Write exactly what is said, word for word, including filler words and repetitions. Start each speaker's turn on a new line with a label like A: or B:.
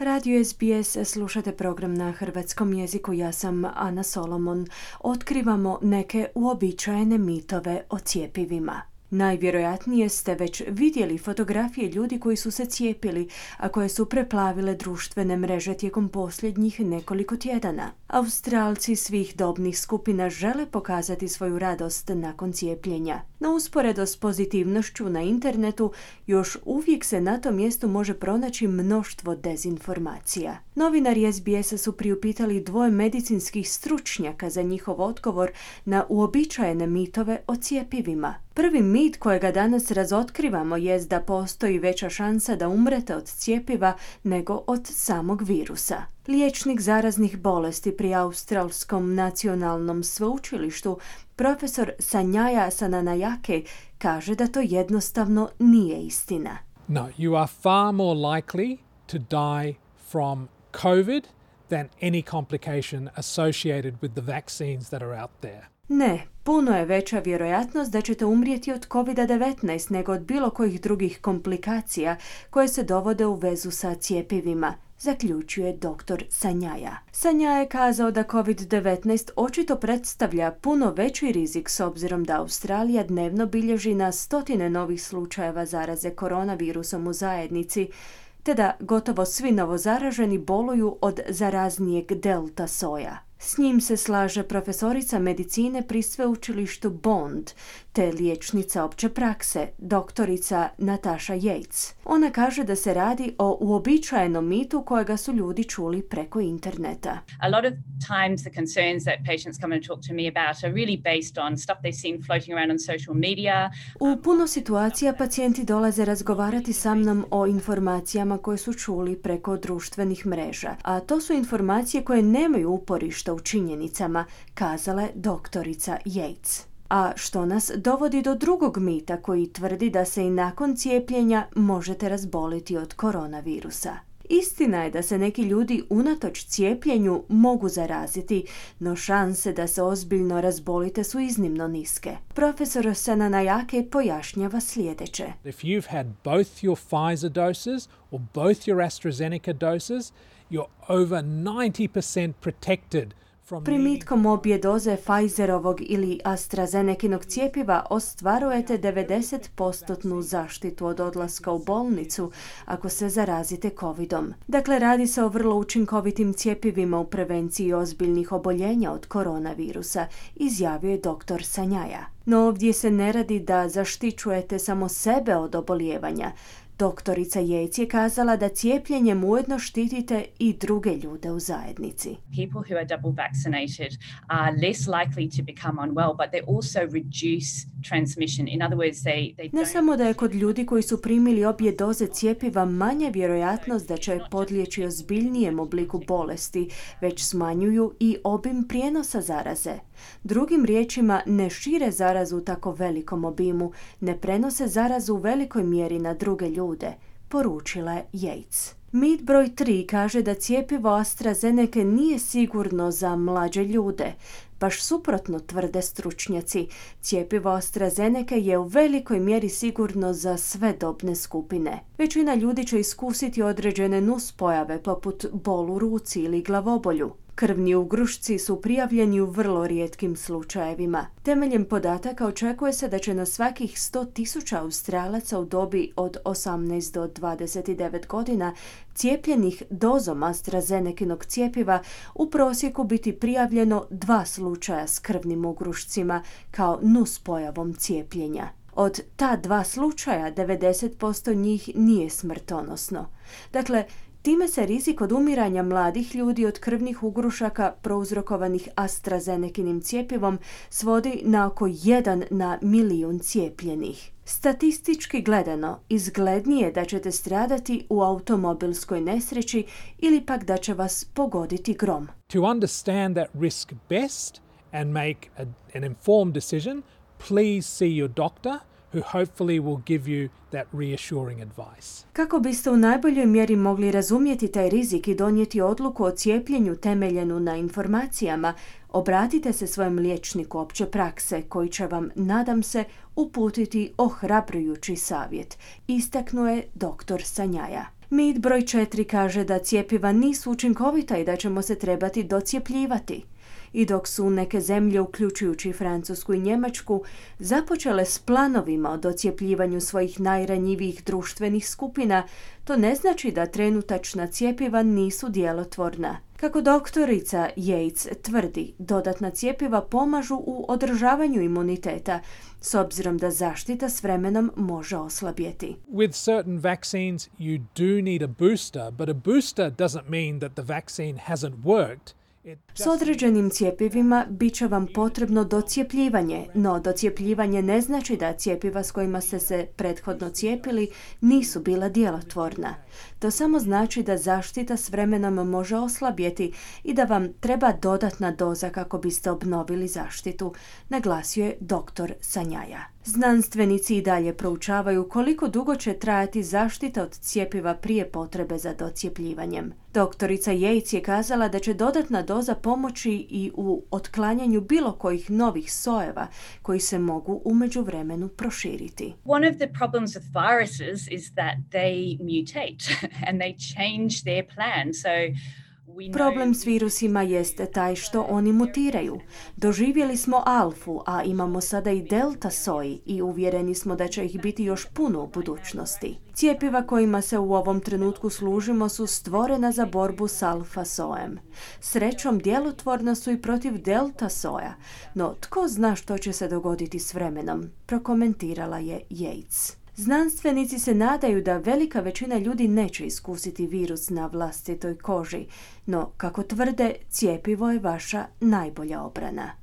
A: Radio S B S, slušate program na hrvatskom jeziku, ja sam Ana Solomon. Otkrivamo neke uobičajene mitove o cjepivima. Najvjerojatnije ste već vidjeli fotografije ljudi koji su se cijepili, a koje su preplavile društvene mreže tijekom posljednjih nekoliko tjedana. Australci svih dobnih skupina žele pokazati svoju radost nakon cijepljenja. No usporedo s pozitivnošću na internetu, još uvijek se na tom mjestu može pronaći mnoštvo dezinformacija. Novinari S B S-a su priupitali dvoje medicinskih stručnjaka za njihov odgovor na uobičajene mitove o cjepivima. Prvi mit kojega danas razotkrivamo jest da postoji veća šansa da umrete od cjepiva nego od samog virusa. Liječnik zaraznih bolesti pri Australskom nacionalnom sveučilištu, profesor Sanjaya Sananayake, kaže da to jednostavno nije istina.
B: No, you are far more likely to die from COVID than any complication associated with the vaccines that are out there.
A: Ne, puno je veća vjerojatnost da ćete umrijeti od covid devetnaest nego od bilo kojih drugih komplikacija koje se dovode u vezu sa cjepivima, zaključuje doktor Sanjaya. Sanjaya je kazao da covid devetnaest očito predstavlja puno veći rizik s obzirom da Australija dnevno bilježi na stotine novih slučajeva zaraze koronavirusom u zajednici, te da gotovo svi novozaraženi boluju od zaraznijeg delta soja. S njim se slaže profesorica medicine pri sveučilištu Bond, te liječnica opće prakse, doktorica Natasha Yates. Ona kaže da se radi o uobičajenom mitu kojega su ljudi čuli preko interneta.
C: A lot of times the concerns that patients come and talk to me about are really based on stuff they've seen floating around on social media.
A: U puno situacija pacijenti dolaze razgovarati sa mnom o informacijama koje su čuli preko društvenih mreža, a to su informacije koje nemaju uporišta u činjenicama, kazala je doktorica Yates. A što nas dovodi do drugog mita koji tvrdi da se i nakon cijepljenja možete razboliti od koronavirusa. Istina je da se neki ljudi unatoč cijepljenju mogu zaraziti, no šanse da se ozbiljno razbolite su iznimno niske. Profesor Sananayake pojašnjava sljedeće.
B: If you've had both your Pfizer doses or both your AstraZeneca doses, you're over ninety percent protected.
A: Primitkom obje doze Pfizerovog ili AstraZenekinog cjepiva ostvarujete devedeset posto zaštitu od odlaska u bolnicu ako se zarazite covidom. Dakle, radi se o vrlo učinkovitim cjepivima u prevenciji ozbiljnih oboljenja od koronavirusa, izjavio je doktor Sanjaya. No ovdje se ne radi da zaštićujete samo sebe od obolijevanja. Doktorica Yates je kazala da cijepljenjem ujedno štitite i druge ljude u zajednici.
C: People who are double vaccinated are less likely to become unwell, but they also reduce transmission. In other words, they, they
A: ne samo da je kod ljudi koji su primili obje doze cjepiva manja vjerojatnost da će podlijeći ozbiljnijem obliku bolesti, već smanjuju i obim prijenosa zaraze. Drugim riječima, ne šire zarazu u tako velikom obimu, ne prenose zarazu u velikoj mjeri na druge ljude, poručila je Yates. Mit broj tri kaže da cjepivo AstraZeneca nije sigurno za mlađe ljude. Baš suprotno, tvrde stručnjaci. Cjepivo AstraZeneca je u velikoj mjeri sigurno za sve dobne skupine. Većina ljudi će iskusiti određene nuspojave poput bol u ruci ili glavobolju. Krvni ugrušci su prijavljeni u vrlo rijetkim slučajevima. Temeljem podataka očekuje se da će na svakih sto tisuća Australaca u dobi od osamnaest do dvadeset devet godina cijepljenih dozom AstraZenekinog cjepiva u prosjeku biti prijavljeno dva slučaja s krvnim ugrušcima kao nuspojavom cijepljenja. Od ta dva slučaja devedeset posto njih nije smrtonosno. Dakle, time se rizik od umiranja mladih ljudi od krvnih ugrušaka prouzrokovanih AstraZenekinim cjepivom svodi na oko jedan na milijun cijepljenih. Statistički gledano, izglednije da ćete stradati u automobilskoj nesreći ili pak da će vas pogoditi grom.
B: To understand that risk best and make a, an informed decision, please see your doctor, who hopefully will give you that reassuring advice.
A: Kako biste u najboljoj mjeri mogli razumjeti taj rizik i donijeti odluku o cijepljenju temeljenu na informacijama, obratite se svojem liječniku opće prakse koji će vam, nadam se, uputiti ohrabrujući savjet, istaknuo je doktor Sanjaya. Mit broj četiri kaže da cjepiva nisu učinkovita i da ćemo se trebati docijepljivati. I dok su neke zemlje, uključujući Francusku i Njemačku, započele s planovima o docijepljivanju svojih najranjivijih društvenih skupina, to ne znači da trenutačna cjepiva nisu djelotvorna. Kako doktorica Yates tvrdi, dodatna cjepiva pomažu u održavanju imuniteta, s obzirom da zaštita s vremenom može oslabjeti.
B: With certain vaccines, you do need a booster, but a booster doesn't mean that the vaccine hasn't worked.
A: S određenim cjepivima bit će vam potrebno docijepljivanje, no docijepljivanje ne znači da cjepiva s kojima ste se prethodno cijepili nisu bila djelotvorna. To samo znači da zaštita s vremenom može oslabjeti i da vam treba dodatna doza kako biste obnovili zaštitu, naglasio je doktor Sanjaja. Znanstvenici i dalje proučavaju koliko dugo će trajati zaštita od cjepiva prije potrebe za docijepljivanjem. Doktorica Yates je kazala da će dodatna doza pomoći i u otklanjanju bilo kojih novih sojeva koji se mogu u međuvremenu proširiti.
C: One of the problems with viruses is that they mutate and they change their plan. So
A: Problem s virusima jeste taj što oni mutiraju. Doživjeli smo alfu, a imamo sada i delta soji i uvjereni smo da će ih biti još puno u budućnosti. Cjepiva kojima se u ovom trenutku služimo su stvorena za borbu s alfa sojem. Srećom, djelotvorna su i protiv delta soja, no tko zna što će se dogoditi s vremenom, prokomentirala je Yates. Znanstvenici se nadaju da velika većina ljudi neće iskusiti virus na vlastitoj koži, no kako tvrde, cjepivo je vaša najbolja obrana.